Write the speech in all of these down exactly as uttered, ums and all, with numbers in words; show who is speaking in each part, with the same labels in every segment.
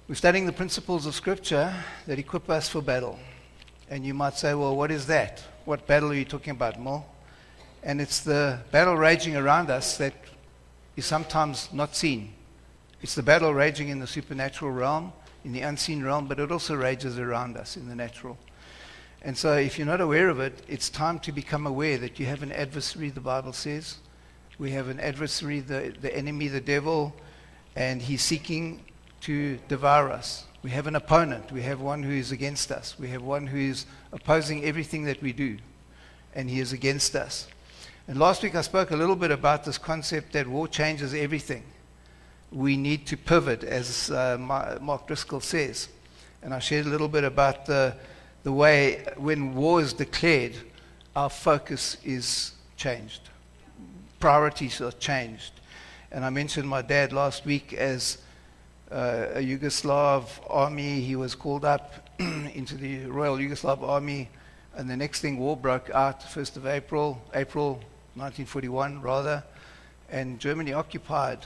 Speaker 1: We're studying the principles of Scripture that equip us for battle. And you might say, well, what is that? What battle are you talking about, Mo? And it's the battle raging around us that is sometimes not seen. It's the battle raging in the supernatural realm, in the unseen realm, but it also rages around us in the natural. And so if you're not aware of it, it's time to become aware that you have an adversary, the Bible says. We have an adversary, the, the enemy, the devil, and he's seeking to devour us. We have an opponent. We have one who is against us. We have one who is opposing everything that we do, and he is against us. And last week I spoke a little bit about this concept that war changes everything. We need to pivot, as uh, Mark Driscoll says. And I shared a little bit about the, the way when war is declared, our focus is changed. Priorities are changed. And I mentioned my dad last week as uh, a Yugoslav army. He was called up into the Royal Yugoslav Army, and the next thing, war broke out, first of April, April nineteen forty-one rather, and Germany occupied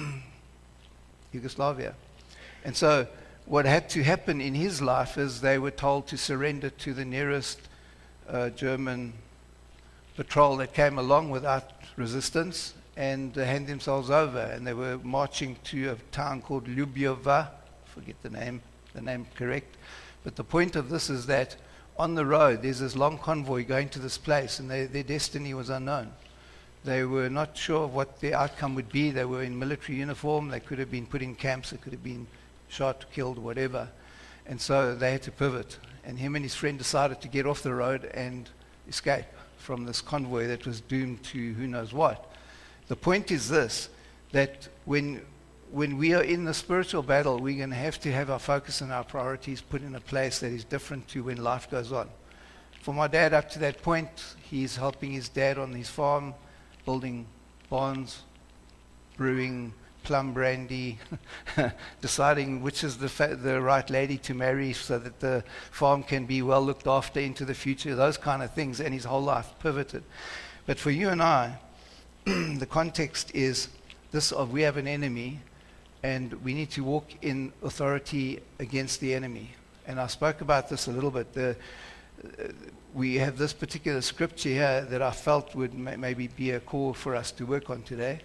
Speaker 1: Yugoslavia. And so what had to happen in his life is they were told to surrender to the nearest uh, German patrol that came along without resistance and uh, hand themselves over. And they were marching to a town called Ljubljana, forget the name, the name correct. But the point of this is that on the road there's this long convoy going to this place, and they, their destiny was unknown. They were not sure of what the outcome would be. They were in military uniform. They could have been put in camps. They could have been shot, killed, whatever. And so they had to pivot. And him and his friend decided to get off the road and escape from this convoy that was doomed to who knows what. The point is this, that when when we are in the spiritual battle, we're going to have to have our focus and our priorities put in a place that is different to when life goes on. For my dad, up to that point, he's helping his dad on his farm, building barns, brewing plum brandy, deciding which is the fa- the right lady to marry so that the farm can be well looked after into the future, those kind of things, and his whole life pivoted. But for you and I, the context is this of we have an enemy, and we need to walk in authority against the enemy. And I spoke about this a little bit. The, uh, we have this particular scripture here that I felt would ma- maybe be a call for us to work on today.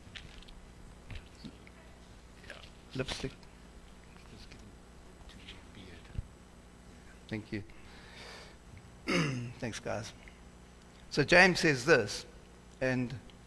Speaker 1: Lipstick. Thank you. Thanks, guys. So James says this, and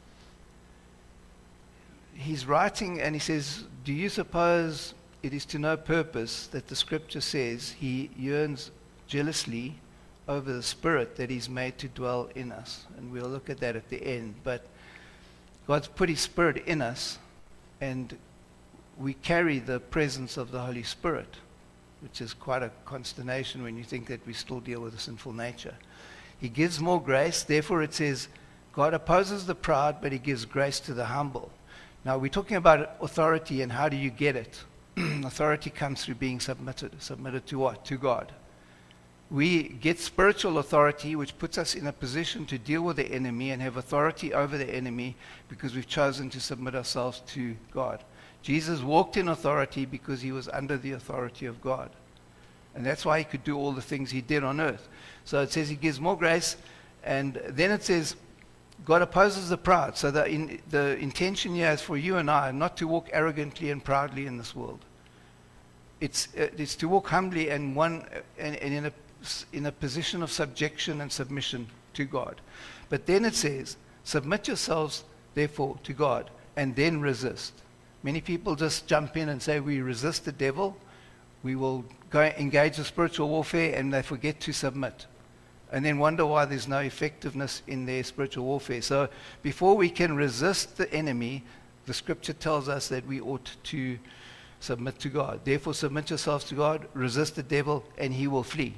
Speaker 1: he's writing and he says, do you suppose it is to no purpose that the scripture says he yearns jealously over the Spirit that he's made to dwell in us? And we'll look at that at the end. But God's put his Spirit in us, and we carry the presence of the Holy Spirit, which is quite a consternation when you think that we still deal with a sinful nature. He gives more grace. Therefore it says, God opposes the proud, but he gives grace to the humble. Now we're talking about authority, and how do you get it? Authority comes through being submitted. Submitted to what? To God. We get spiritual authority, which puts us in a position to deal with the enemy and have authority over the enemy because we've chosen to submit ourselves to God. Jesus walked in authority because he was under the authority of God. And that's why he could do all the things he did on earth. So it says he gives more grace, and then it says God opposes the proud. So the, in, the intention here is for you and I not to walk arrogantly and proudly in this world. It's, it's to walk humbly and, one, and, and in, a, in a position of subjection and submission to God. But then it says, submit yourselves therefore to God, and then resist. Many people just jump in and say we resist the devil, we will go engage in spiritual warfare, and they forget to submit. And then wonder why there's no effectiveness in their spiritual warfare. So before we can resist the enemy, the scripture tells us that we ought to submit to God. Therefore submit yourselves to God, resist the devil, and he will flee.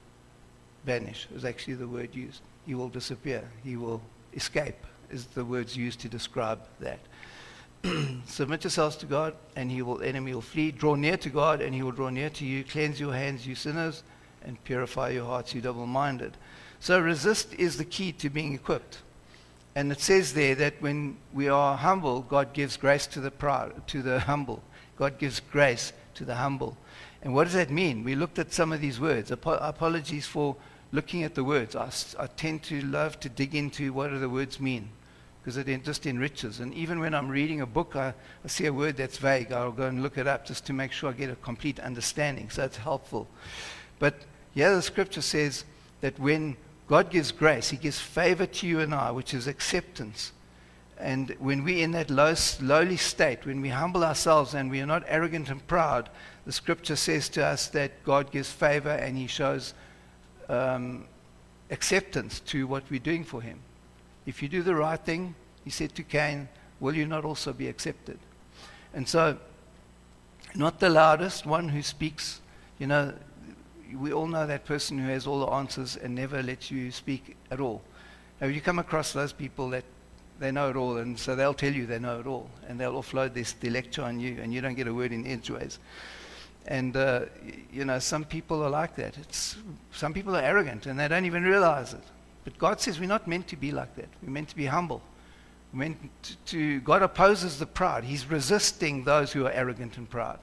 Speaker 1: Vanish is actually the word used. He will disappear. He will escape is the words used to describe that. Submit yourselves to God, and he will, enemy will flee. Draw near to God, and he will draw near to you. Cleanse your hands, you sinners, and purify your hearts, you double-minded. So resist is the key to being equipped. And it says there that when we are humble, God gives grace to the proud, to the humble. God gives grace to the humble. And what does that mean? We looked at some of these words. Apo- apologies for looking at the words. I, s- I tend to love to dig into what do the words mean, because it en- just enriches. And even when I'm reading a book, I, I see a word that's vague, I'll go and look it up just to make sure I get a complete understanding. So it's helpful. But here the scripture says that when God gives grace, he gives favor to you and I, which is acceptance. And when we're in that low, lowly state, when we humble ourselves and we are not arrogant and proud, the scripture says to us that God gives favor and he shows um, acceptance to what we're doing for him. If you do the right thing, he said to Cain, will you not also be accepted? And so, not the loudest, one who speaks, you know, we all know that person who has all the answers and never lets you speak at all. Have you come across those people that they know it all, and so they'll tell you they know it all, and they'll offload this the lecture on you, and you don't get a word in edgeways. And uh, y- you know, some people are like that. It's some people are arrogant, and they don't even realize it. But God says we're not meant to be like that. We're meant to be humble. We're meant to, to God opposes the proud. He's resisting those who are arrogant and proud.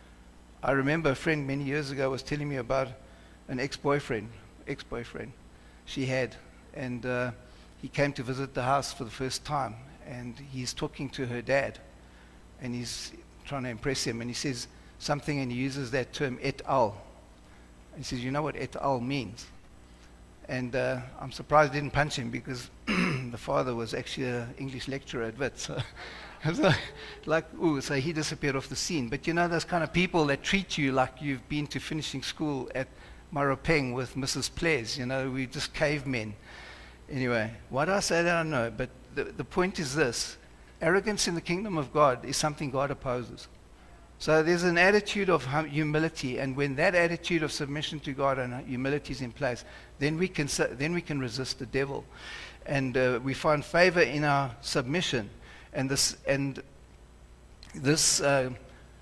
Speaker 1: I remember a friend many years ago was telling me about an ex-boyfriend, ex-boyfriend she had, and. Uh, He came to visit the house for the first time, and he's talking to her dad, and he's trying to impress him, and he says something, and he uses that term, et al. He says, you know what et al means? And uh, I'm surprised I didn't punch him, because the father was actually an English lecturer at Wits. So I was like, like, ooh, so he disappeared off the scene. But you know those kind of people that treat you like you've been to finishing school at Maropeng with Missus Ples, you know, we're just cavemen. Anyway, why do I say that? I don't know. But the, the point is this. Arrogance in the kingdom of God is something God opposes. So there's an attitude of hum- humility, and when that attitude of submission to God and humility is in place, then we can su- then we can resist the devil. And uh, we find favor in our submission. And this, and this uh,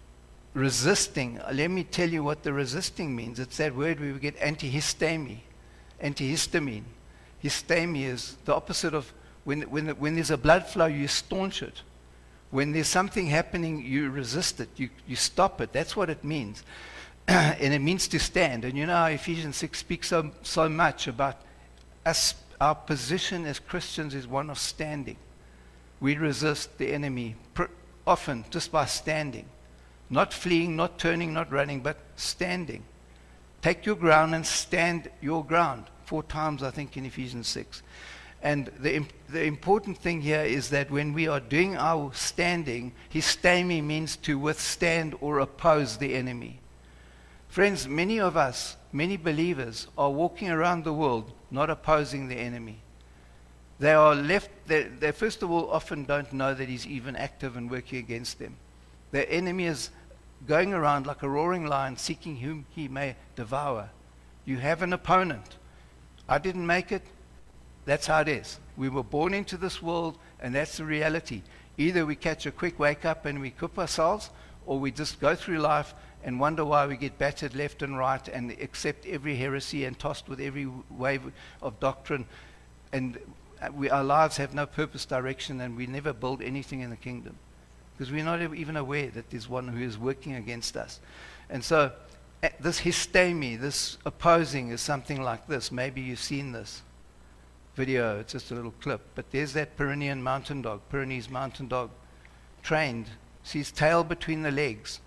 Speaker 1: resisting, uh, let me tell you what the resisting means. It's that word where we get antihistemi, antihistamine. Histemi is the opposite of when, when, when there's a blood flow, you staunch it. When there's something happening, you resist it. You, you stop it. That's what it means. And it means to stand. And you know how Ephesians six speaks so, so much about us. Our position as Christians is one of standing. We resist the enemy pr- often just by standing. Not fleeing, not turning, not running, but standing. Take your ground and stand your ground. Four times, I think, in Ephesians six. And the, imp- the important thing here is that when we are doing our standing, histemi means to withstand or oppose the enemy. Friends, many of us, many believers, are walking around the world not opposing the enemy. They are left, they, they first of all often don't know that he's even active and working against them. The enemy is going around like a roaring lion seeking whom he may devour. You have an opponent. I didn't make it. That's how it is. We were born into this world, and that's the reality. Either we catch a quick wake up and we coop ourselves, or we just go through life and wonder why we get battered left and right and accept every heresy and tossed with every wave of doctrine. And we, our lives have no purpose, direction, and we never build anything in the kingdom, because we're not even aware that there's one who is working against us. And so this histemi, this opposing, is something like this. Maybe you've seen this video. It's just a little clip. But there's that Pyrenean mountain dog, Pyrenees mountain dog, trained. See his tail between the legs.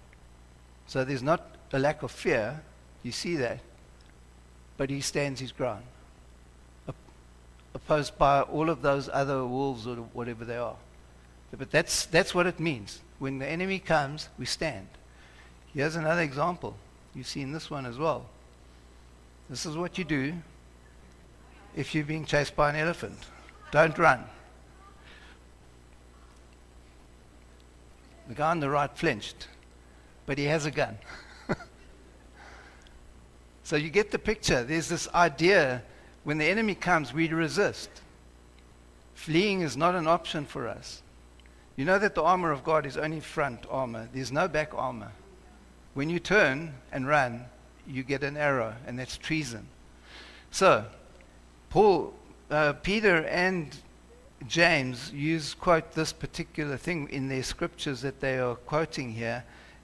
Speaker 1: So there's not a lack of fear. You see that. But he stands his ground, op- opposed by all of those other wolves or whatever they are. But that's, that's what it means. When the enemy comes, we stand. Here's another example. You've seen this one as well. This is what you do if you're being chased by an elephant. Don't run. The guy on the right flinched, but he has a gun. So you get the picture. There's this idea, when the enemy comes, we resist. Fleeing is not an option for us. You know that the armor of God is only front armor. There's no back armor. When you turn and run, you get an arrow, and that's treason. So, Paul, uh, Peter and James use, quote, this particular thing in their scriptures that they are quoting here,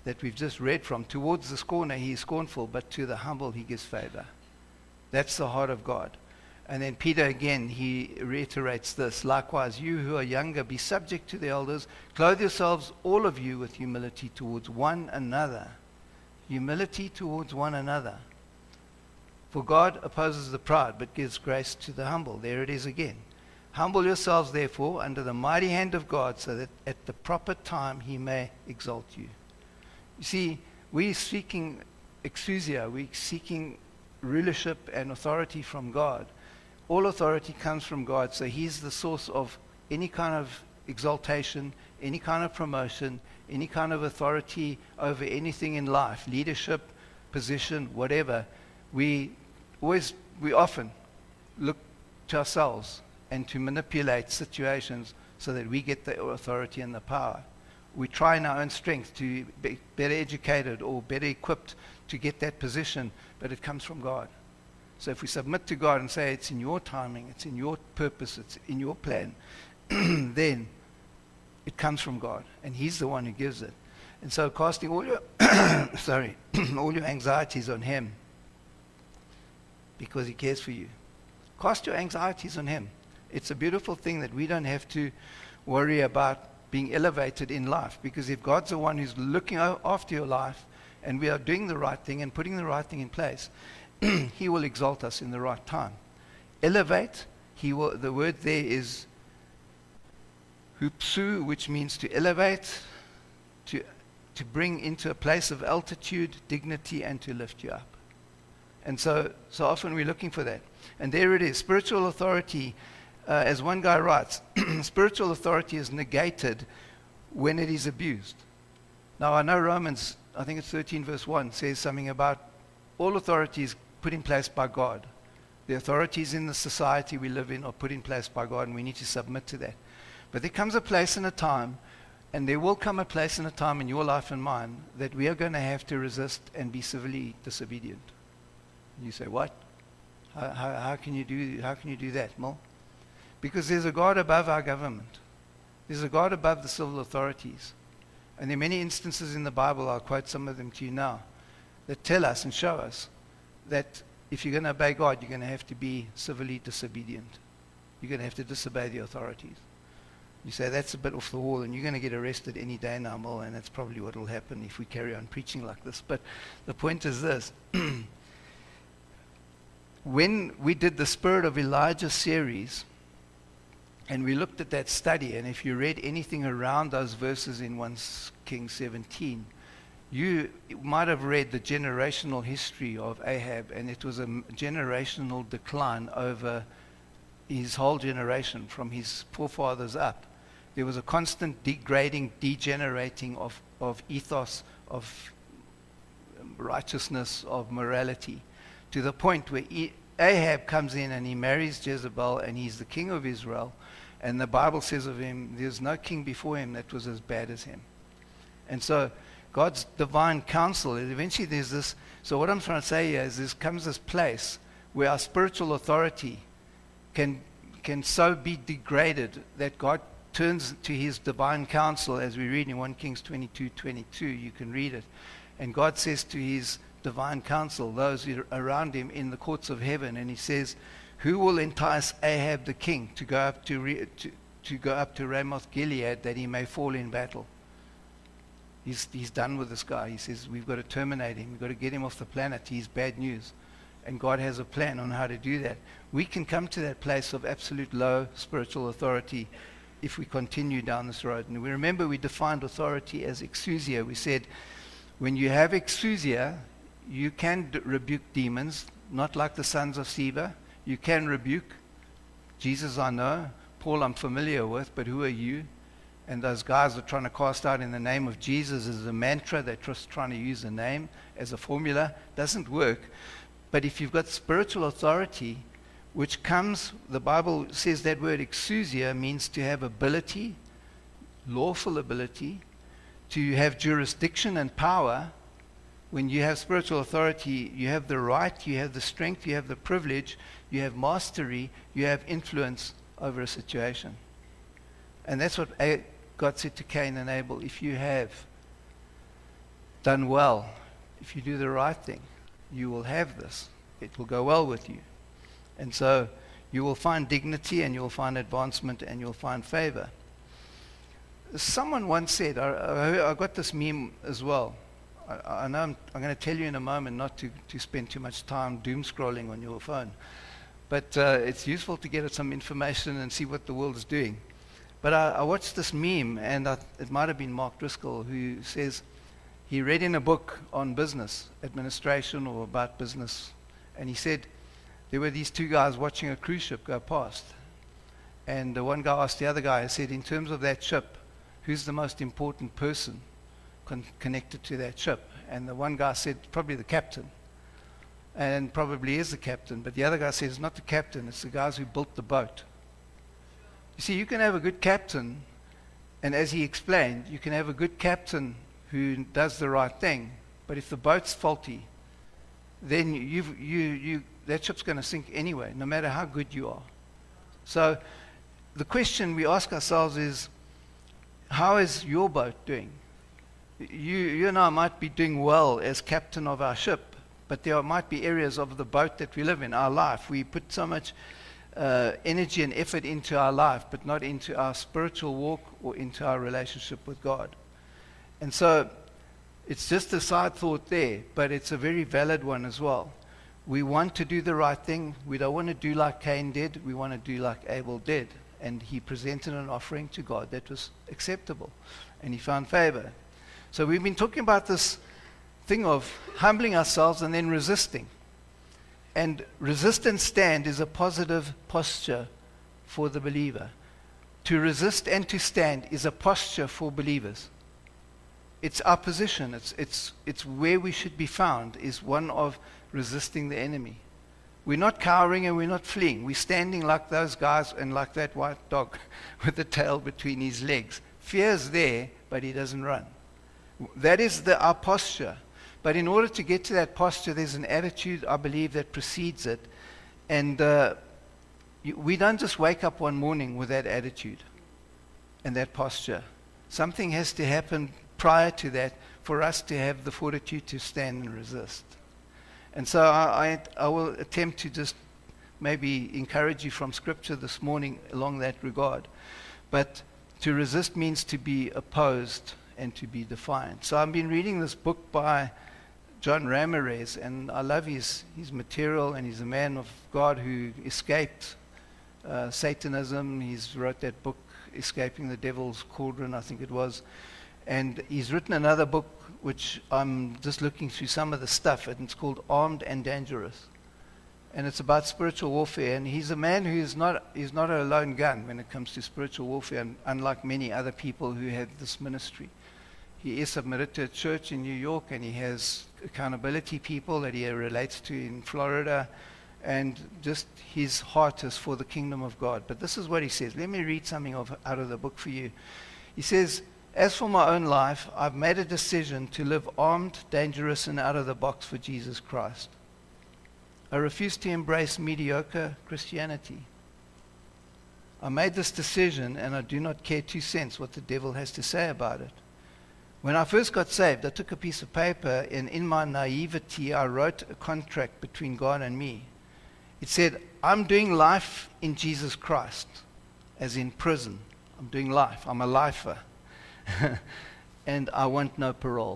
Speaker 1: that we've just read from, towards the scorner he is scornful, but to the humble he gives favor. That's the heart of God. And then Peter again, he reiterates this. Likewise, you who are younger, be subject to the elders. Clothe yourselves, all of you, with humility towards one another. Humility towards one another. For God opposes the proud, but gives grace to the humble. There it is again. Humble yourselves, therefore, under the mighty hand of God, so that at the proper time he may exalt you. You see, we're seeking exousia, we're seeking rulership and authority from God. All authority comes from God, so he's the source of any kind of exaltation, any kind of promotion, any kind of authority over anything in life, leadership, position, whatever. We always, we often look to ourselves and to manipulate situations so that we get the authority and the power. We try in our own strength to be better educated or better equipped to get that position, but it comes from God. So if we submit to God and say it's in your timing, it's in your purpose, it's in your plan, then it comes from God, and he's the one who gives it. And so casting all your sorry, all your anxieties on him, because he cares for you. Cast your anxieties on him. It's a beautiful thing that we don't have to worry about being elevated in life, because if God's the one who's looking after your life and we are doing the right thing and putting the right thing in place, he will exalt us in the right time. Elevate, he will, the word there is hupsu, which means to elevate, to, to bring into a place of altitude, dignity, and to lift you up. And so, so often we're looking for that. And there it is, spiritual authority. Uh, as one guy writes, spiritual authority is negated when it is abused. Now, I know Romans, I think it's thirteen verse one, says something about all authority is put in place by God. The authorities in the society we live in are put in place by God, and we need to submit to that. But there comes a place and a time, and there will come a place and a time in your life and mine, that we are going to have to resist and be civilly disobedient. You say, what? How, how, how can you do, how can you do that, Mel? Because there's a God above our government. There's a God above the civil authorities. And there are many instances in the Bible, I'll quote some of them to you now, that tell us and show us that if you're going to obey God, you're going to have to be civilly disobedient. You're going to have to disobey the authorities. You say, that's a bit off the wall, and you're going to get arrested any day now, Mel, and that's probably what will happen if we carry on preaching like this. But the point is this. When we did the Spirit of Elijah series, and we looked at that study, and if you read anything around those verses in First Kings seventeen, you might have read the generational history of Ahab, and it was a generational decline over his whole generation, from his forefathers up. There was a constant degrading, degenerating of, of ethos, of righteousness, of morality, to the point where Ahab comes in and he marries Jezebel, and he's the king of Israel. And the Bible says of him, there's no king before him that was as bad as him. And so God's divine counsel, eventually there's this, so what I'm trying to say here is there comes this place where our spiritual authority can, can so be degraded that God turns to his divine counsel, as we read in First Kings twenty-two twenty-two, you can read it. And God says to his divine counsel, those who are around him in the courts of heaven, and he says, who will entice Ahab the king to go up to, Re- to, to go up to Ramoth Gilead that he may fall in battle? He's, he's done with this guy. He says, we've got to terminate him. We've got to get him off the planet. He's bad news. And God has a plan on how to do that. We can come to that place of absolute low spiritual authority if we continue down this road. And we remember we defined authority as exousia. We said, when you have exousia, you can d- rebuke demons, not like the sons of Sceva. You can rebuke. Jesus I know. Paul I'm familiar with, but who are you? And those guys are trying to cast out in the name of Jesus as a mantra. They're just trying to use a name as a formula. Doesn't work. But if you've got spiritual authority, which comes, the Bible says that word exousia means to have ability, lawful ability, to have jurisdiction and power. When you have spiritual authority, you have the right, you have the strength, you have the privilege, you have mastery, you have influence over a situation. And that's what God said to Cain and Abel, if you have done well. If you do the right thing, you will have this. It will go well with you. And so you will find dignity, and you will find advancement, and you'll find favor. Someone once said, I, I, I got this meme as well. I, I know I'm, I'm going to tell you in a moment not to, to spend too much time doom scrolling on your phone. But uh, it's useful to get some information and see what the world is doing. But I, I watched this meme, and I, it might have been Mark Driscoll, who says he read in a book on business, administration, or about business, and he said there were these two guys watching a cruise ship go past. And the one guy asked the other guy, he said, in terms of that ship, who's the most important person con- connected to that ship? And the one guy said, probably the captain. And probably is the captain. But the other guy says, it's not the captain, it's the guys who built the boat. You see, you can have a good captain, and as he explained, you can have a good captain who does the right thing, but if the boat's faulty, then you've, you, you, that ship's going to sink anyway, no matter how good you are. So the question we ask ourselves is, how is your boat doing? You, you and I might be doing well as captain of our ship, but there might be areas of the boat that we live in, our life. We put so much uh, energy and effort into our life, but not into our spiritual walk or into our relationship with God. And so it's just a side thought there, but it's a very valid one as well. We want to do the right thing. We don't want to do like Cain did. We want to do like Abel did. And he presented an offering to God that was acceptable, and he found favor. So we've been talking about this thing of humbling ourselves and then resisting. And resist and stand is a positive posture for the believer. To resist and to stand is a posture for believers. It's our position. It's, it's, it's where we should be found, is one of resisting the enemy. We're not cowering and we're not fleeing. We're standing like those guys and like that white dog with the tail between his legs. Fear's there, but he doesn't run. That is the, our posture. But in order to get to that posture, there's an attitude, I believe, that precedes it. And uh, you, we don't just wake up one morning with that attitude and that posture. Something has to happen prior to that for us to have the fortitude to stand and resist. And so I, I, I will attempt to just maybe encourage you from Scripture this morning along that regard. But to resist means to be opposed and to be defiant. So I've been reading this book by John Ramirez, and I love his, his material, and he's a man of God who escaped uh, Satanism. He's wrote that book, Escaping the Devil's Cauldron, I think it was. And he's written another book, which I'm just looking through some of the stuff, and it's called Armed and Dangerous. And it's about spiritual warfare. And he's a man who is not, he's not a lone gun when it comes to spiritual warfare, and unlike many other people who have this ministry. He is submitted to a church in New York, and he has accountability people that he relates to in Florida. And just his heart is for the kingdom of God. But this is what he says. Let me read something of, out of the book for you. He says, as for my own life, I've made a decision to live armed, dangerous, and out of the box for Jesus Christ. I refuse to embrace mediocre Christianity. I made this decision, and I do not care two cents what the devil has to say about it. When I first got saved, I took a piece of paper, and in my naivety, I wrote a contract between God and me. It said, I'm doing life in Jesus Christ, as in prison. I'm doing life. I'm a lifer. And I want no parole.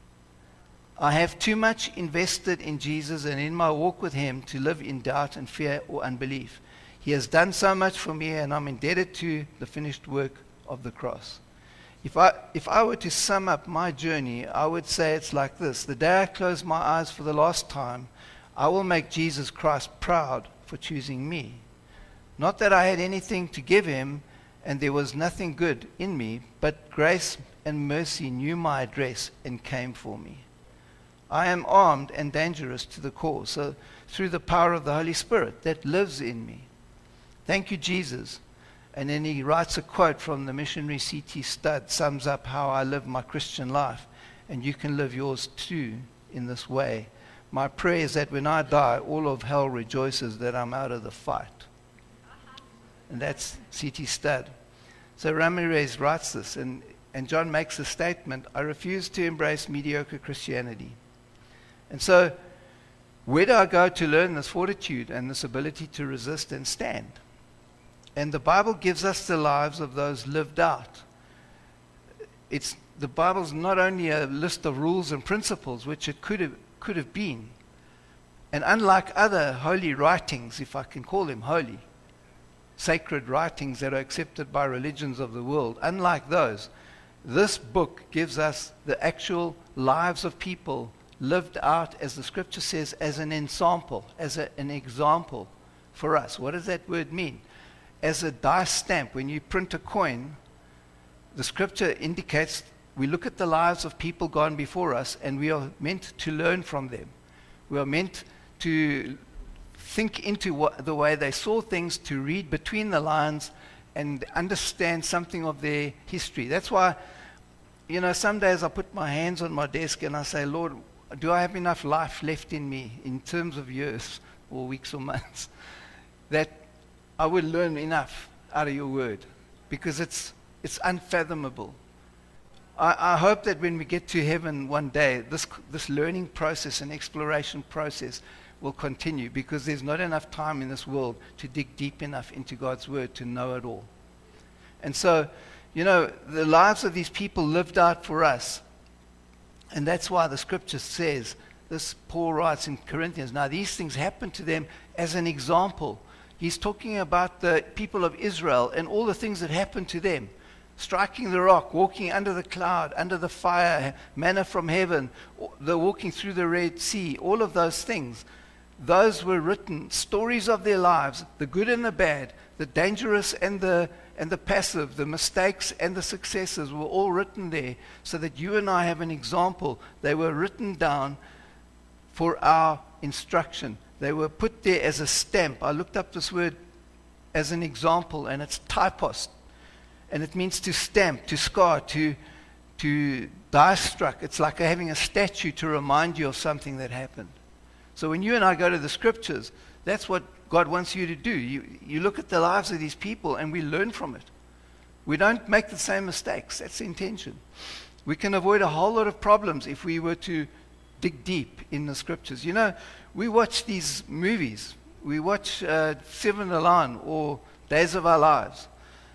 Speaker 1: I have too much invested in Jesus and in my walk with him to live in doubt and fear or unbelief. He has done so much for me, and I'm indebted to the finished work of the cross. If I, if I were to sum up my journey, I would say it's like this. The day I close my eyes for the last time, I will make Jesus Christ proud for choosing me. Not that I had anything to give him, and there was nothing good in me, but grace and mercy knew my address and came for me. I am armed and dangerous to the core, so through the power of the Holy Spirit that lives in me. Thank you, Jesus. And then he writes a quote from the missionary C T Studd, sums up how I live my Christian life, and you can live yours too in this way. My prayer is that when I die, all of hell rejoices that I'm out of the fight. And that's C T Studd. So Ramirez writes this, and and John makes a statement, I refuse to embrace mediocre Christianity. And so, where do I go to learn this fortitude and this ability to resist and stand? And the Bible gives us the lives of those lived out. It's, the Bible's not only a list of rules and principles, which it could have, could have been. And unlike other holy writings, if I can call them holy, sacred writings that are accepted by religions of the world, unlike those, this book gives us the actual lives of people lived out, as the scripture says, as an ensample, as a, an example for us. What does that word mean? As a dice stamp, when you print a coin, the scripture indicates we look at the lives of people gone before us, and we are meant to learn from them. We are meant to think into what, the way they saw things, to read between the lines and understand something of their history. That's why, you know, some days I put my hands on my desk and I say, Lord, do I have enough life left in me in terms of years or weeks or months that I will learn enough out of your word? Because it's it's unfathomable. I, I hope that when we get to heaven one day, this this learning process and exploration process will continue, because there's not enough time in this world to dig deep enough into God's word to know it all. And so, you know, the lives of these people lived out for us. And that's why the scripture says, this Paul writes in Corinthians, now these things happened to them as an example. He's talking about the people of Israel and all the things that happened to them. Striking the rock, walking under the cloud, under the fire, manna from heaven, the walking through the Red Sea, all of those things. Those were written, stories of their lives, the good and the bad, the dangerous and the and the passive, the mistakes and the successes were all written there so that you and I have an example. They were written down for our instruction. They were put there as a stamp. I looked up this word as an example, and it's typos. And it means to stamp, to scar, to, to die struck. It's like having a statue to remind you of something that happened. So when you and I go to the scriptures, that's what God wants you to do. You, you look at the lives of these people and we learn from it. We don't make the same mistakes. That's the intention. We can avoid a whole lot of problems if we were to dig deep in the scriptures. You know, we watch these movies. We watch uh, Seven Alarm or Days of Our Lives.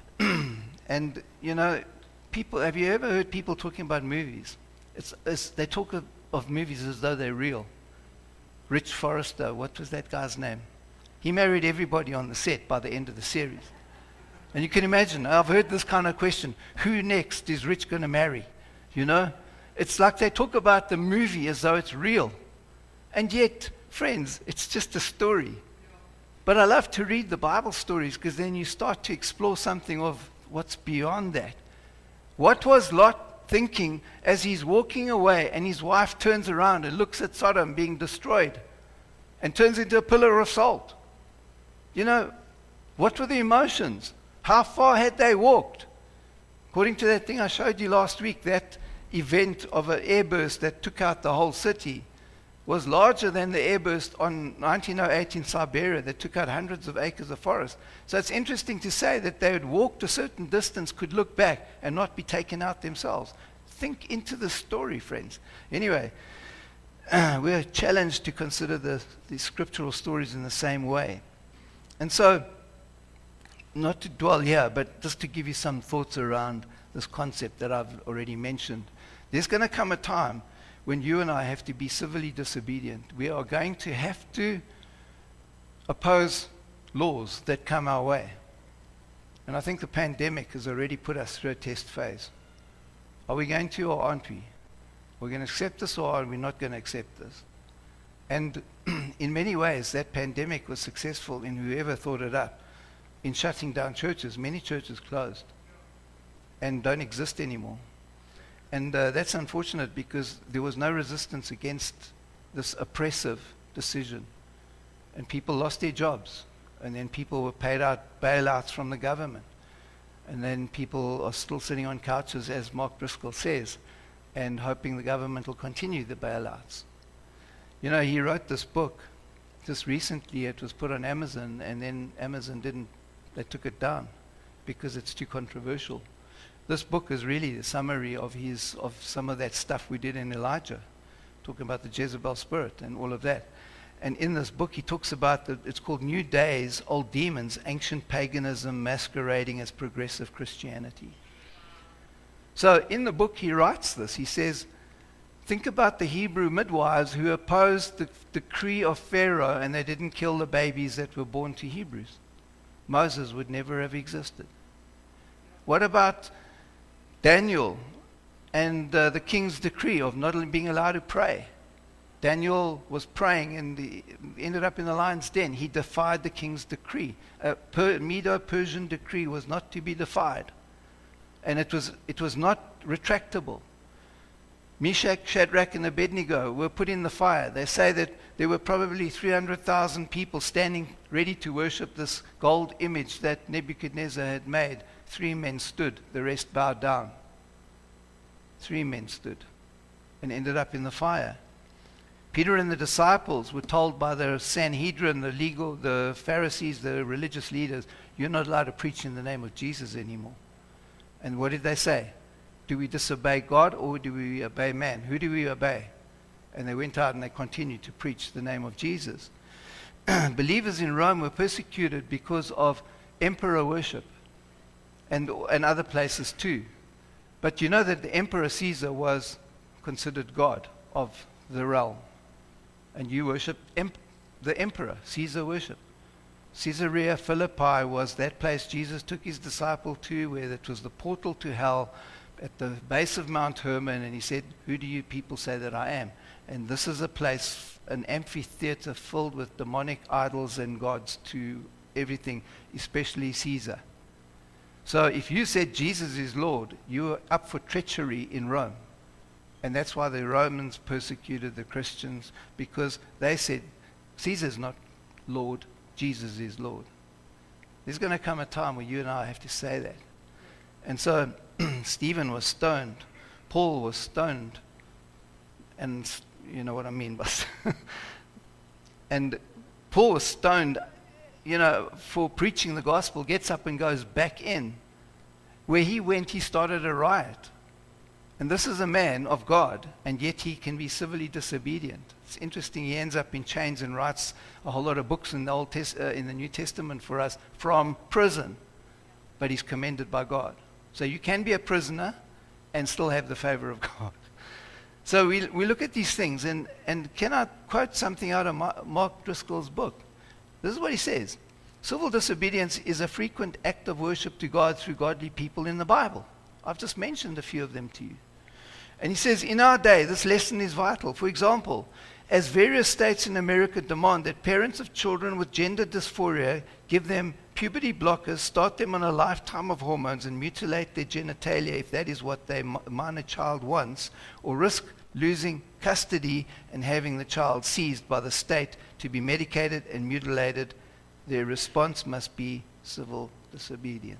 Speaker 1: And, you know, people, have you ever heard people talking about movies? It's, it's, they talk of, of movies as though they're real. Rich Forrester, what was that guy's name? He married everybody on the set by the end of the series. And you can imagine, I've heard this kind of question, who next is Rich going to marry? You know, it's like they talk about the movie as though it's real. And yet, friends, it's just a story. But I love to read the Bible stories, because then you start to explore something of what's beyond that. What was Lot thinking as he's walking away and his wife turns around and looks at Sodom being destroyed and turns into a pillar of salt? You know, what were the emotions? How far had they walked? According to that thing I showed you last week, that event of an airburst that took out the whole city was larger than the airburst on nineteen oh eight in Siberia that took out hundreds of acres of forest. So it's interesting to say that they had walked a certain distance, could look back and not be taken out themselves. Think into the story, friends. Anyway, uh, we're challenged to consider the, the scriptural stories in the same way. And so, not to dwell here, but just to give you some thoughts around this concept that I've already mentioned. There's going to come a time when you and I have to be civilly disobedient. We are going to have to oppose laws that come our way. And I think the pandemic has already put us through a test phase. Are we going to, or aren't we? We're going to accept this, or are we not going to accept this? And in many ways, that pandemic was successful in whoever thought it up, in shutting down churches. Many churches closed and don't exist anymore. And uh, that's unfortunate, because there was no resistance against this oppressive decision. And people lost their jobs. And then people were paid out bailouts from the government. And then people are still sitting on couches, as Mark Driscoll says, and hoping the government will continue the bailouts. You know, he wrote this book. Just recently it was put on Amazon, and then Amazon didn't, they took it down because it's too controversial. This book is really a summary of his of some of that stuff we did in Elijah, talking about the Jezebel spirit and all of that. And in this book, he talks about, the, it's called New Days, Old Demons, Ancient Paganism Masquerading as Progressive Christianity. So in the book, he writes this. He says, think about the Hebrew midwives who opposed the decree of Pharaoh and they didn't kill the babies that were born to Hebrews. Moses would never have existed. What about Daniel and uh, the king's decree of not being allowed to pray? Daniel was praying and the, ended up in the lion's den. He defied the king's decree. A per, Medo-Persian decree was not to be defied. And it was, it was not retractable. Meshach, Shadrach, and Abednego were put in the fire. They say that there were probably three hundred thousand people standing ready to worship this gold image that Nebuchadnezzar had made. Three men stood, the rest bowed down. Three men stood and ended up in the fire. Peter and the disciples were told by the Sanhedrin, the legal, the Pharisees, the religious leaders, you're not allowed to preach in the name of Jesus anymore. And what did they say? Do we disobey God or do we obey man? Who do we obey? And they went out and they continued to preach the name of Jesus. Believers in Rome were persecuted because of emperor worship and, and other places too. But you know that the Emperor Caesar was considered God of the realm. And you worship emp- the emperor, Caesar worship. Caesarea Philippi was that place Jesus took his disciple to, where it was the portal to hell at the base of Mount Hermon, and he said, who do you people say that I am? And this is a place, an amphitheater filled with demonic idols and gods to everything, especially Caesar. So if you said Jesus is Lord, you were up for treachery in Rome. And that's why the Romans persecuted the Christians, because they said, Caesar's not Lord, Jesus is Lord. There's going to come a time where you and I have to say that. And so Stephen was stoned. Paul was stoned. And you know what I mean by And Paul was stoned, you know, for preaching the gospel, gets up and goes back in. Where he went, he started a riot. And this is a man of God, and yet he can be civilly disobedient. It's interesting, he ends up in chains and writes a whole lot of books in the Old Tes- uh, in the New Testament for us from prison. But he's commended by God. So you can be a prisoner and still have the favor of God. So we we look at these things, and, and can I quote something out of Ma- Mark Driscoll's book? This is what he says. Civil disobedience is a frequent act of worship to God through godly people in the Bible. I've just mentioned a few of them to you. And he says, in our day, this lesson is vital. For example, as various states in America demand that parents of children with gender dysphoria give them puberty blockers, start them on a lifetime of hormones, and mutilate their genitalia if that is what their minor child wants, or risk losing custody and having the child seized by the state to be medicated and mutilated, their response must be civil disobedience.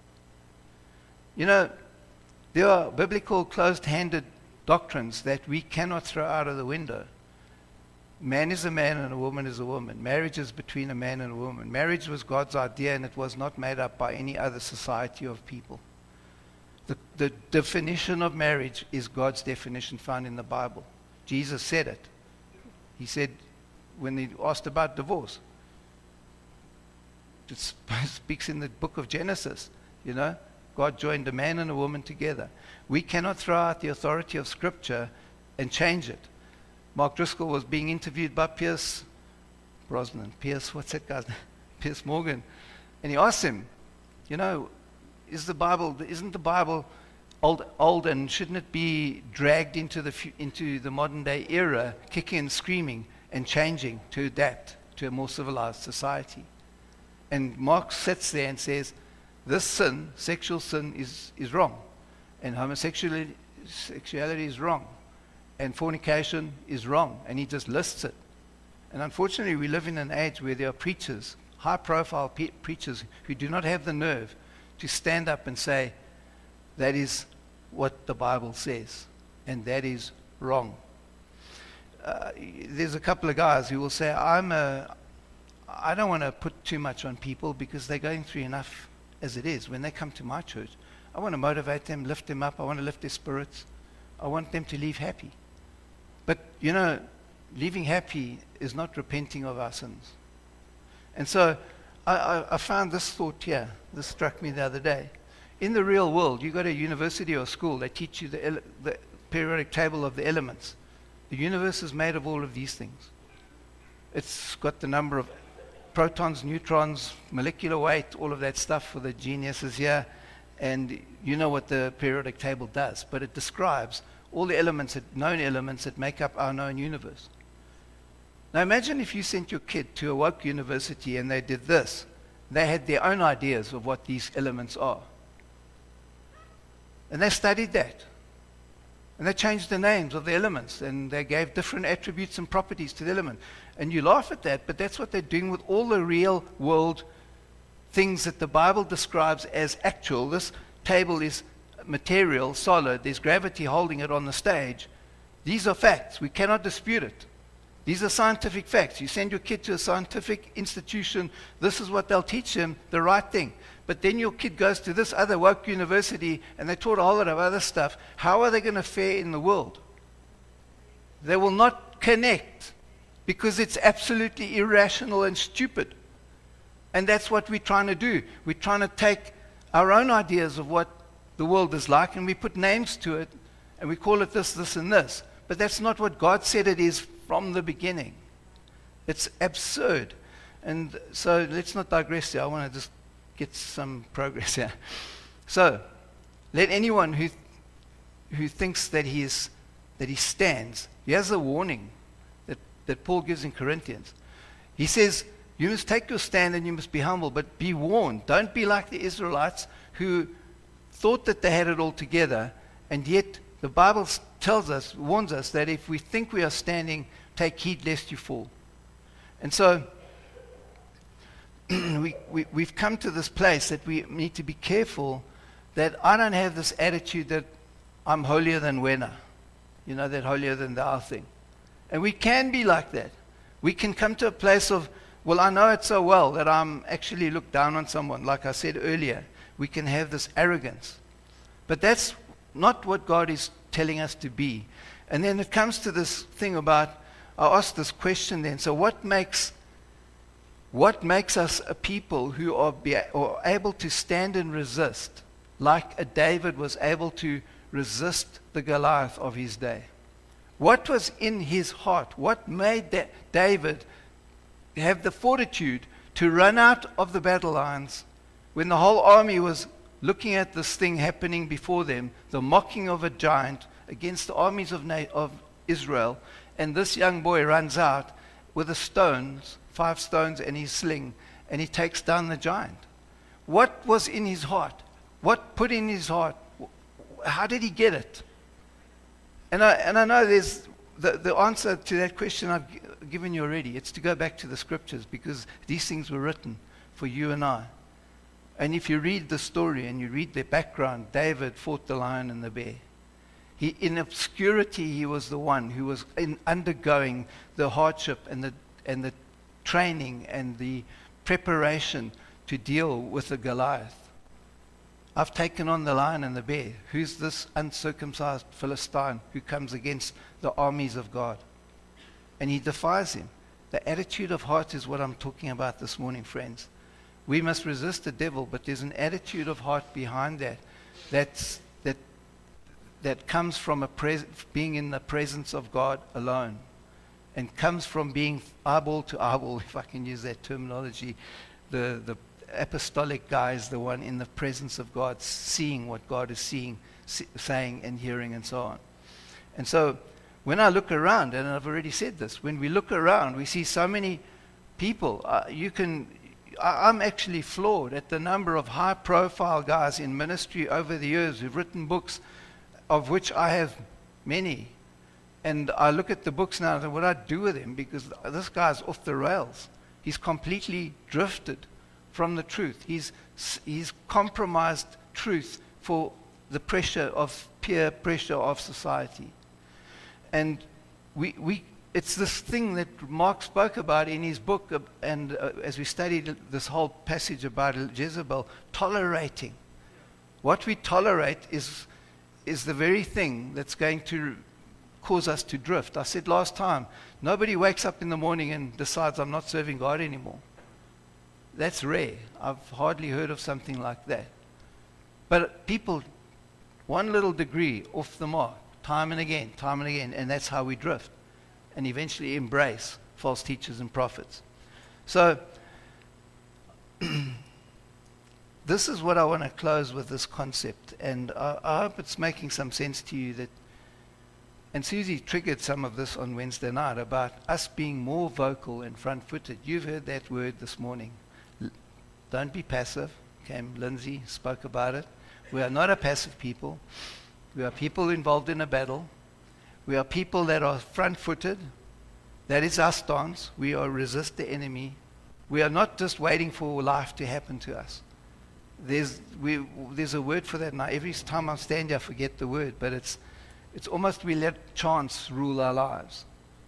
Speaker 1: You know, there are biblical closed-handed doctrines that we cannot throw out of the window. Man is a man and a woman is a woman. Marriage is between a man and a woman. Marriage was God's idea, and it was not made up by any other society of people. The, the definition of marriage is God's definition found in the Bible. Jesus said it. He said, when he asked about divorce, it speaks in the book of Genesis, you know, God joined a man and a woman together. We cannot throw out the authority of Scripture and change it. Mark Driscoll was being interviewed by Pierce Brosnan. Pierce, what's that guy's name? Pierce Morgan. And he asked him, you know, is the Bible, isn't the Bible old, old and shouldn't it be dragged into the, into the modern day era, kicking and screaming and changing to adapt to a more civilized society? And Mark sits there and says, this sin, sexual sin, is, is wrong. And homosexuality sexuality is wrong. And fornication is wrong. And he just lists it. And unfortunately, we live in an age where there are preachers, high-profile pe- preachers, who do not have the nerve to stand up and say, that is what the Bible says. And that is wrong. Uh, there's a couple of guys who will say, I'm a, I don't want to put too much on people because they're going through enough as it is. When they come to my church, I want to motivate them, lift them up. I want to lift their spirits. I want them to leave happy. But, you know, leaving happy is not repenting of our sins. And so I, I, I found this thought here. This struck me the other day. In the real world, you go to a university or school, they teach you the, ele- the periodic table of the elements. The universe is made of all of these things. It's got the number of protons, neutrons, molecular weight, all of that stuff for the geniuses here. And you know what the periodic table does. But it describes all the elements, that, known elements that make up our known universe. Now imagine if you sent your kid to a woke university and they did this. They had their own ideas of what these elements are. And they studied that. And they changed the names of the elements. And they gave different attributes and properties to the element. And you laugh at that, but that's what they're doing with all the real world things that the Bible describes as actual. This table is material, solid. There's gravity holding it on the stage. These are facts. We cannot dispute it. These are scientific facts. You send your kid to a scientific institution, this is what they'll teach him, the right thing. But then your kid goes to this other woke university and they taught a whole lot of other stuff. How are they going to fare in the world? They will not connect because it's absolutely irrational and stupid. And that's what we're trying to do. We're trying to take our own ideas of what the world is like and we put names to it and we call it this, this, and this. But that's not what God said it is from the beginning. It's absurd. And so let's not digress here. I want to just get some progress here. So let anyone who who thinks that he is that he stands, here's a warning that, that Paul gives in Corinthians. He says, you must take your stand and you must be humble, but be warned. Don't be like the Israelites who thought that they had it all together, and yet the Bible tells us, warns us that if we think we are standing, take heed lest you fall. And so we, we, we've come to this place that we need to be careful that I don't have this attitude that I'm holier than Wena. You know, that holier than thou thing. And we can be like that. We can come to a place of, well, I know it so well that I'm actually looked down on someone. Like I said earlier, we can have this arrogance. But that's not what God is telling us to be. And then it comes to this thing about, I asked this question then, so what makes what makes us a people who are, be, are able to stand and resist, like a David was able to resist the Goliath of his day? What was in his heart? What made that David have the fortitude to run out of the battle lines when the whole army was looking at this thing happening before them, the mocking of a giant against the armies of, Na- of Israel, and this young boy runs out with the stones, five stones and his sling, and he takes down the giant? What was in his heart? What put in his heart? How did he get it? And I, and I know there's the, the answer to that question I've g- given you already. It's to go back to the scriptures, because these things were written for you and I. And if you read the story and you read their background, David fought the lion and the bear. He, in obscurity, he was the one who was in undergoing the hardship and the and the training and the preparation to deal with the Goliath. I've taken on the lion and the bear. Who's this uncircumcised Philistine who comes against the armies of God? And he defies him. The attitude of heart is what I'm talking about this morning, friends. We must resist the devil, but there's an attitude of heart behind that that's, that that comes from a pres- being in the presence of God alone, and comes from being eyeball to eyeball, if I can use that terminology. The, the apostolic guy is the one in the presence of God, seeing what God is seeing, see, saying and hearing and so on. And so when I look around, and I've already said this, when we look around, we see so many people. Uh, you can... I'm actually floored at the number of high-profile guys in ministry over the years who've written books, of which I have many. And I look at the books now and think, what do I do with him? Because this guy's off the rails. He's completely drifted from the truth. He's he's compromised truth for the pressure of peer pressure of society. And we we. It's this thing that Mark spoke about in his book, uh, and uh, as we studied this whole passage about Jezebel, tolerating. what we tolerate is, is the very thing that's going to cause us to drift. I said last time, nobody wakes up in the morning and decides, I'm not serving God anymore. That's rare. I've hardly heard of something like that. But people, one little degree off the mark, time and again, time and again, and that's how we drift and eventually embrace false teachers and prophets. So, this is what I want to close with, this concept, and I, I hope it's making some sense to you. That, and Susie triggered some of this on Wednesday night about us being more vocal and front-footed. You've heard that word this morning. L- don't be passive. Came Lindsay, spoke about it. We are not a passive people. We are people involved in a battle. We are people that are front-footed. That is our stance. We are resist the enemy. We are not just waiting for life to happen to us. There's, we, there's a word for that now. Every time I stand here, I forget the word, but it's, it's almost we let chance rule our lives.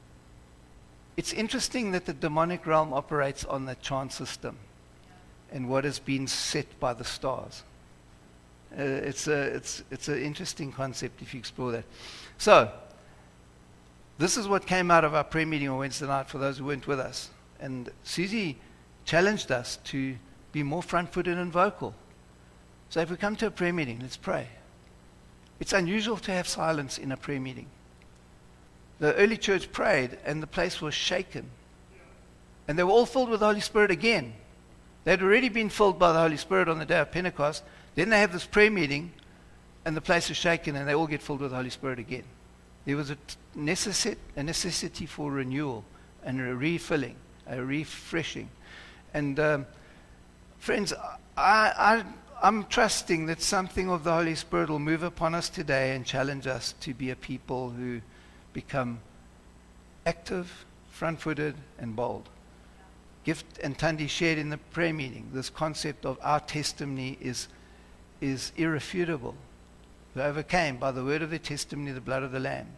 Speaker 1: It's interesting that the demonic realm operates on the chance system and what has been set by the stars. Uh, it's a, it's, it's an interesting concept if you explore that. So, this is what came out of our prayer meeting on Wednesday night for those who weren't with us. And Susie challenged us to be more front-footed and vocal. So if we come to a prayer meeting, let's pray. It's unusual to have silence in a prayer meeting. The early church prayed, and the place was shaken. And they were all filled with the Holy Spirit again. They'd already been filled by the Holy Spirit on the day of Pentecost. Then they have this prayer meeting, and the place is shaken, and they all get filled with the Holy Spirit again. There was a, t- necessi- a necessity for renewal and a refilling, a refreshing. And um, friends, I, I, I'm trusting that something of the Holy Spirit will move upon us today and challenge us to be a people who become active, front-footed, and bold. Gift and Tandi shared in the prayer meeting this concept of our testimony is, is irrefutable. Who overcame by the word of their testimony, the blood of the Lamb.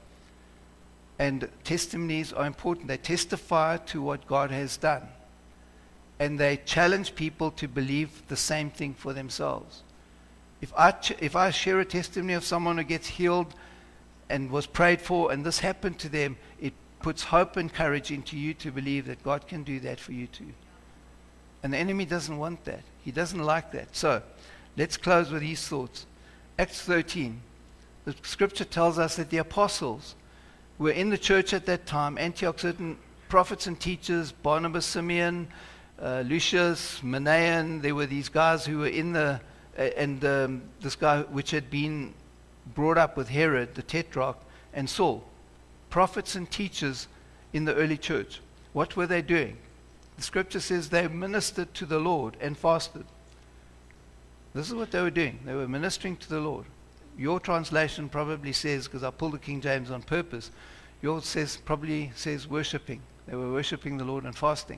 Speaker 1: And testimonies are important. They testify to what God has done. And they challenge people to believe the same thing for themselves. If I, ch- if I share a testimony of someone who gets healed and was prayed for, and this happened to them, it puts hope and courage into you to believe that God can do that for you too. And the enemy doesn't want that. He doesn't like that. So, let's close with these thoughts. Acts thirteen. The scripture tells us that the apostles were in the church at that time. Antioch, certain prophets and teachers, Barnabas, Simeon, uh, Lucius, Manaen. There were these guys who were in the, uh, and um, this guy which had been brought up with Herod, the tetrarch, and Saul. Prophets and teachers in the early church. What were they doing? The scripture says they ministered to the Lord and fasted. This is what they were doing. They were ministering to the Lord. Your translation probably says, because I pulled the King James on purpose, yours says, probably says worshiping. They were worshiping the Lord and fasting.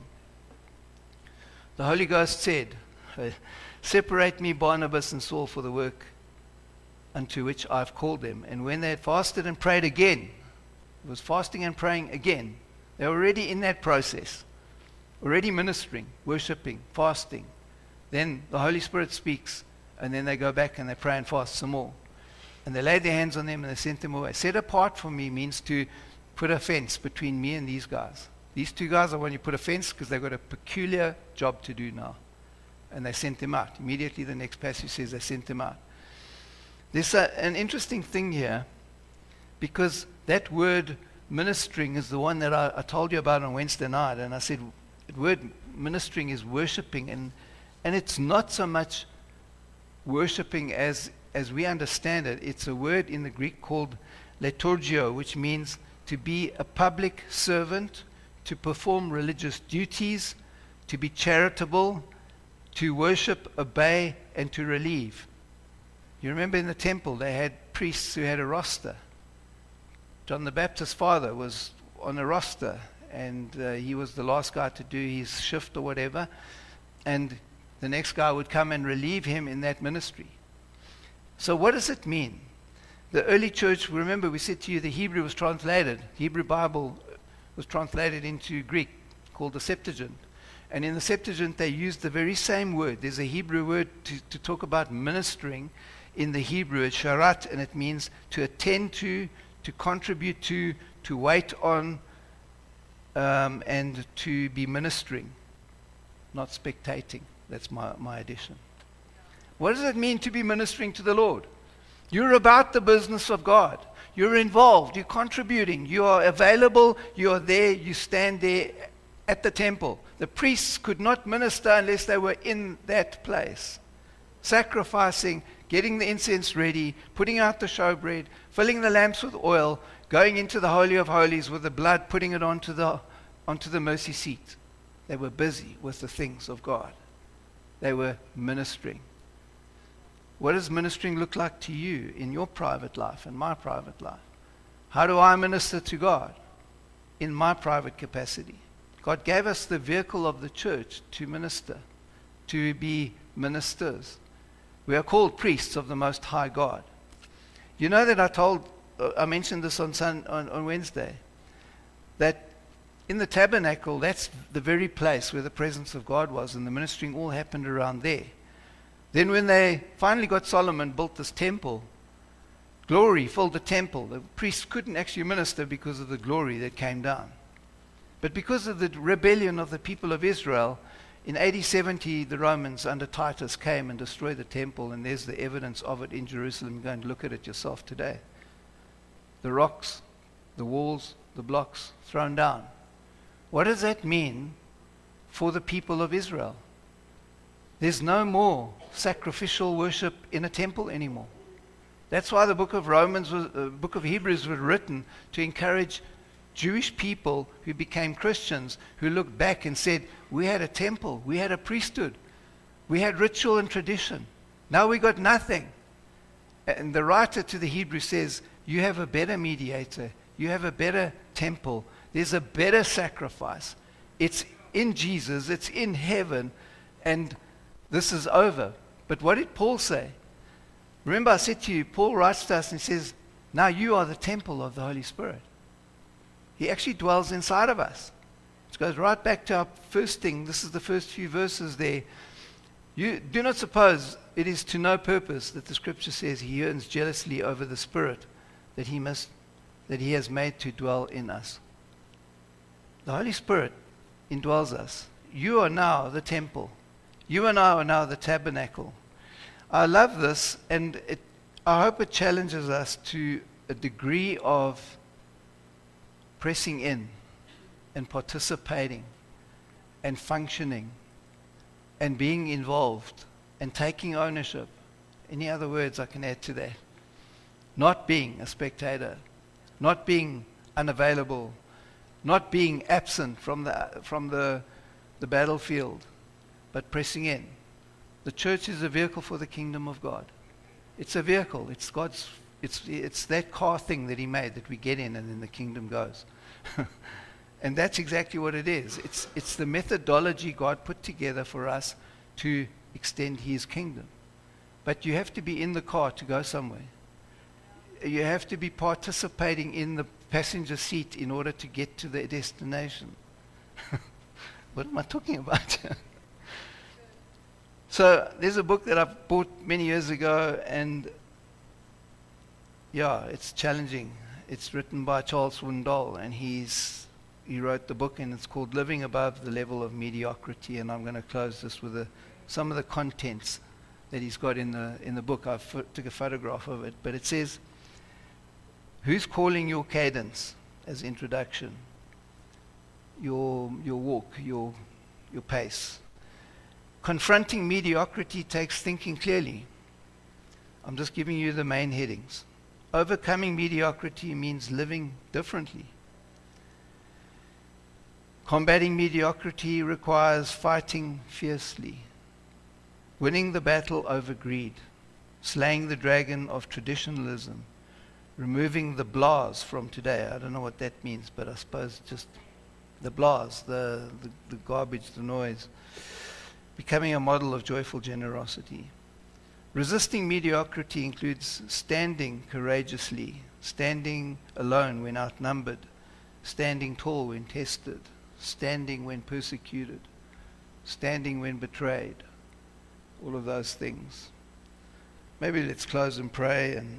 Speaker 1: The Holy Ghost said, separate me, Barnabas and Saul, for the work unto which I've called them. And when they had fasted and prayed again, it was fasting and praying again. They were already in that process, already ministering, worshiping, fasting. Then the Holy Spirit speaks, and then they go back and they pray and fast some more. And they laid their hands on them and they sent them away. Set apart for me means to put a fence between me and these guys. These two guys, I want you to put a fence because they've got a peculiar job to do now. And they sent them out. Immediately the next passage says they sent them out. There's a, an interesting thing here, because that word ministering is the one that I, I told you about on Wednesday night. And I said the word ministering is worshiping, and And it's not so much worshiping as, as we understand it. It's a word in the Greek called liturgio, which means to be a public servant, to perform religious duties, to be charitable, to worship, obey, and to relieve. You remember in the temple they had priests who had a roster. John the Baptist's father was on a roster, and uh, he was the last guy to do his shift or whatever. And the next guy would come and relieve him in that ministry. So what does it mean? The early church, remember we said to you the Hebrew was translated. Hebrew Bible was translated into Greek, called the Septuagint. And in the Septuagint, they used the very same word. There's a Hebrew word to, to talk about ministering in the Hebrew. It's sharat, and it means to attend to, to contribute to, to wait on, um, and to be ministering, not spectating. That's my, my addition. What does it mean to be ministering to the Lord? You're about the business of God. You're involved. You're contributing. You are available. You are there. You stand there at the temple. The priests could not minister unless they were in that place, sacrificing, getting the incense ready, putting out the showbread, filling the lamps with oil, going into the Holy of Holies with the blood, putting it onto the, onto the mercy seat. They were busy with the things of God. They were ministering. What does ministering look like to you in your private life and my private life? How do I minister to God in my private capacity? God gave us the vehicle of the church to minister, to be ministers. We are called priests of the Most High God. You know that I told, uh, I mentioned this on, Sun, on, on Wednesday, that in the tabernacle, that's the very place where the presence of God was, and the ministering all happened around there. Then when they finally got Solomon, built this temple, glory filled the temple. The priests couldn't actually minister because of the glory that came down. But because of the rebellion of the people of Israel, in A D seventy, the Romans under Titus came and destroyed the temple, and there's the evidence of it in Jerusalem. Go and look at it yourself today. The rocks, the walls, the blocks thrown down. What does that mean for the people of Israel? There's no more sacrificial worship in a temple anymore. That's why the book of Romans, was, uh, book of Hebrews was written to encourage Jewish people who became Christians, who looked back and said, we had a temple, we had a priesthood, we had ritual and tradition. Now we got nothing. And the writer to the Hebrews says, you have a better mediator, you have a better temple, there's a better sacrifice. It's in Jesus, it's in heaven, and this is over. But what did Paul say? Remember I said to you, Paul writes to us and says, now you are the temple of the Holy Spirit. He actually dwells inside of us. It goes right back to our first thing. This is the first few verses there. You do not suppose it is to no purpose that the scripture says he yearns jealously over the Spirit that he must, that he has made to dwell in us. The Holy Spirit indwells us. You are now the temple. You and I are now the tabernacle. I love this, and it, I hope it challenges us to a degree of pressing in and participating and functioning and being involved and taking ownership. Any other words I can add to that? Not being a spectator, not being unavailable, not being absent from the from the, the battlefield, but pressing in. The church is a vehicle for the kingdom of God. It's a vehicle. It's God's. It's it's that car thing that He made that we get in, and then the kingdom goes. And that's exactly what it is. It's it's the methodology God put together for us to extend His kingdom. But you have to be in the car to go somewhere. You have to be participating in the passenger seat in order to get to the destination. What am I talking about? So there's a book that I bought many years ago, and yeah, it's challenging. It's written by Charles Swindoll, and he's he wrote the book, and it's called Living Above the Level of Mediocrity. And I'm going to close this with a, some of the contents that he's got in the in the book. I fo- took a photograph of it, but it says, "Who's calling your cadence?" as introduction. Your your walk, your your pace. Confronting mediocrity takes thinking clearly. I'm just giving you the main headings. Overcoming mediocrity means living differently. Combating mediocrity requires fighting fiercely. Winning the battle over greed. Slaying the dragon of traditionalism. Removing the blahs from today. I don't know what that means, but I suppose just the blahs, the, the, the garbage, the noise. Becoming a model of joyful generosity. Resisting mediocrity includes standing courageously, standing alone when outnumbered, standing tall when tested, standing when persecuted, standing when betrayed, all of those things. Maybe let's close and pray. And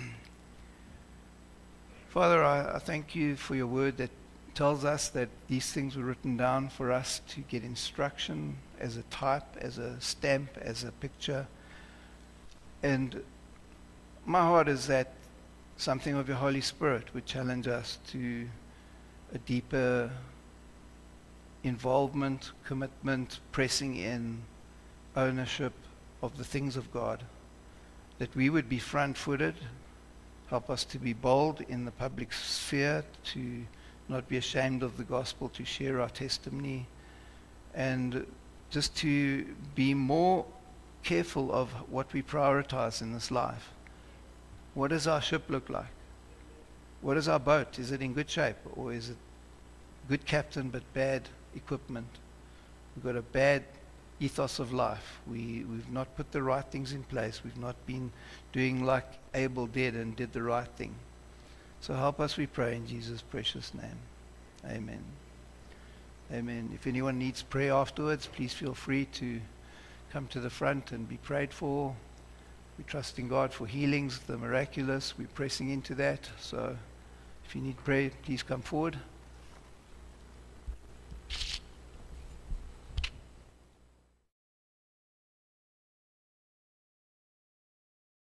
Speaker 1: Father, I, I thank you for your word that tells us that these things were written down for us to get instruction as a type, as a stamp, as a picture. And my heart is that something of your Holy Spirit would challenge us to a deeper involvement, commitment, pressing in, ownership of the things of God. That we would be front-footed, help us to be bold in the public sphere, to not be ashamed of the gospel, to share our testimony, and just to be more careful of what we prioritize in this life. What does our ship look like? What is our boat? Is it in good shape, or is it good captain but bad equipment? We've got a bad ethos of life. We, we've not put the right things in place. We've not been doing like Abel did and did the right thing. So help us, we pray, in Jesus' precious name. Amen. Amen. If anyone needs prayer afterwards, please feel free to come to the front and be prayed for. We're trusting God for healings, the miraculous. We're pressing into that. So if you need prayer, please come forward.